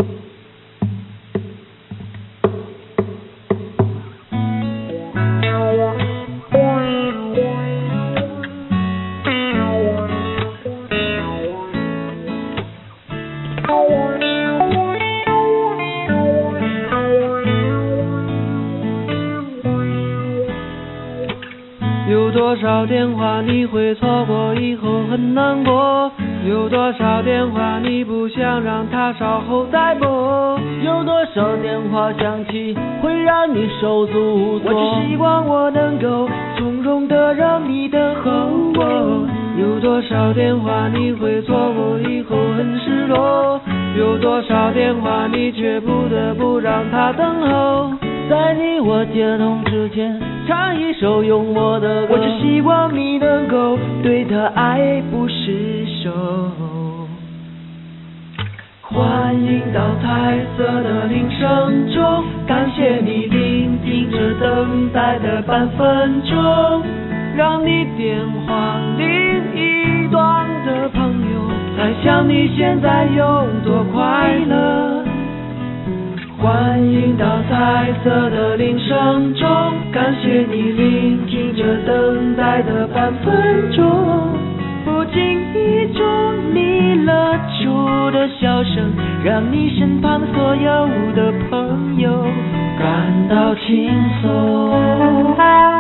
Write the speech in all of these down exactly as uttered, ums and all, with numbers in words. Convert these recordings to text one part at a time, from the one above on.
有多少电话你会错过以后很难过，有多少电话你不想让它稍后再拨， 有多少电话响起会让你手足无措， 我只希望我能够从容的让你等候我。有多少电话你会错过以后很失落，有多少电话你却不得不让它等候， 在你我接通之前唱一首用我的歌， 我只希望你能够对他爱不释手。欢迎到彩色的铃声中，感谢你聆听着等待的半分钟，让你电话另一端的朋友猜想你现在有多快乐。欢迎到彩色的铃声中，感谢你聆听着等待的半分钟，不经意中你勒住的笑声，让你身旁所有的朋友感到轻松。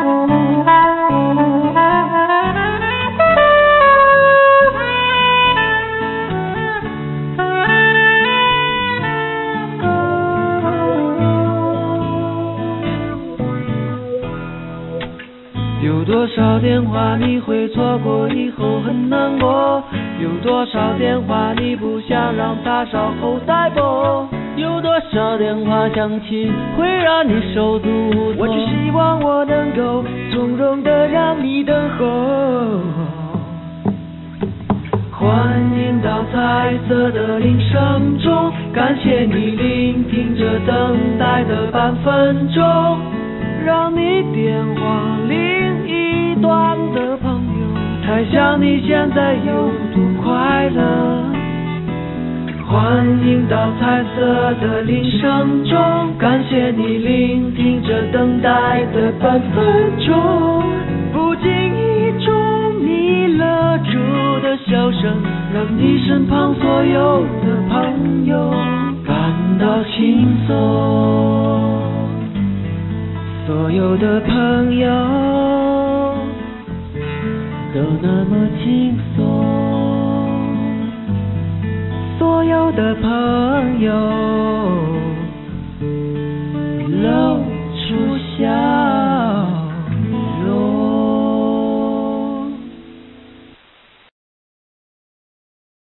有多少电话你会错过以后很难过，有多少电话你不想让它稍后再拨， 有多少电话响起会让你手足无措， 我只希望我能够从容的让你等候。欢迎到彩色的铃声中，感谢你聆听着等待的半分钟，让你电话另一端的朋友猜想你现在有多快乐。欢迎到彩色的铃声中，感谢你聆听着等待的半分钟，不经意中你勒住的笑声，让你身旁所有的朋友感到轻松。所有的朋友都那么轻松，所有的朋友